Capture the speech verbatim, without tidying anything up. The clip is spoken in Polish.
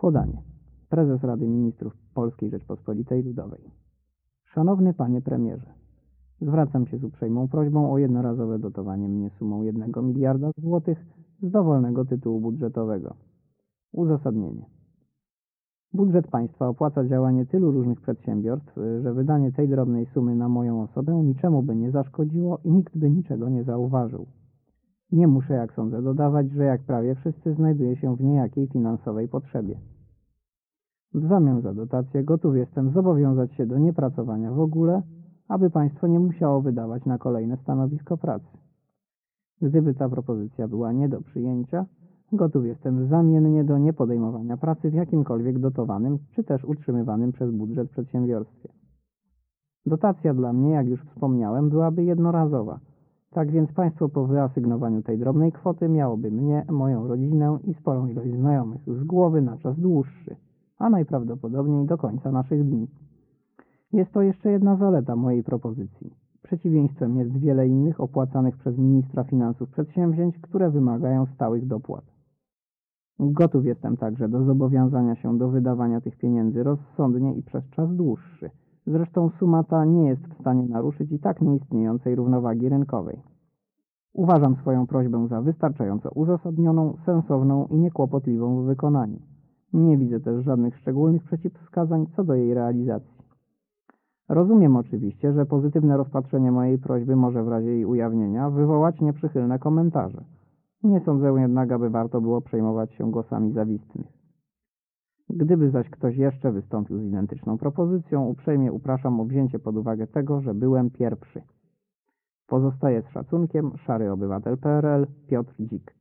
Podanie. Prezes Rady Ministrów Polskiej Rzeczpospolitej Ludowej. Szanowny Panie Premierze, zwracam się z uprzejmą prośbą o jednorazowe dotowanie mnie sumą jednego miliarda złotych z dowolnego tytułu budżetowego. Uzasadnienie. Budżet państwa opłaca działanie tylu różnych przedsiębiorstw, że wydanie tej drobnej sumy na moją osobę niczemu by nie zaszkodziło i nikt by niczego nie zauważył. Nie muszę, jak sądzę, dodawać, że jak prawie wszyscy znajduję się w niejakiej finansowej potrzebie. W zamian za dotację gotów jestem zobowiązać się do niepracowania w ogóle, aby państwo nie musiało wydawać na kolejne stanowisko pracy. Gdyby ta propozycja była nie do przyjęcia, gotów jestem zamiennie do niepodejmowania pracy w jakimkolwiek dotowanym czy też utrzymywanym przez budżet przedsiębiorstwie. Dotacja dla mnie, jak już wspomniałem, byłaby jednorazowa. Tak więc państwo po wyasygnowaniu tej drobnej kwoty miałoby mnie, moją rodzinę i sporą ilość znajomych z głowy na czas dłuższy, a najprawdopodobniej do końca naszych dni. Jest to jeszcze jedna zaleta mojej propozycji. Przeciwieństwem jest wiele innych opłacanych przez ministra finansów przedsięwzięć, które wymagają stałych dopłat. Gotów jestem także do zobowiązania się do wydawania tych pieniędzy rozsądnie i przez czas dłuższy. Zresztą suma ta nie jest w stanie naruszyć i tak nieistniejącej równowagi rynkowej. Uważam swoją prośbę za wystarczająco uzasadnioną, sensowną i niekłopotliwą w wykonaniu. Nie widzę też żadnych szczególnych przeciwwskazań co do jej realizacji. Rozumiem oczywiście, że pozytywne rozpatrzenie mojej prośby może w razie jej ujawnienia wywołać nieprzychylne komentarze. Nie sądzę jednak, aby warto było przejmować się głosami zawistnych. Gdyby zaś ktoś jeszcze wystąpił z identyczną propozycją, uprzejmie upraszam o wzięcie pod uwagę tego, że byłem pierwszy. Pozostaję z szacunkiem, Szary Obywatel kropka P R L, Piotr Dzik.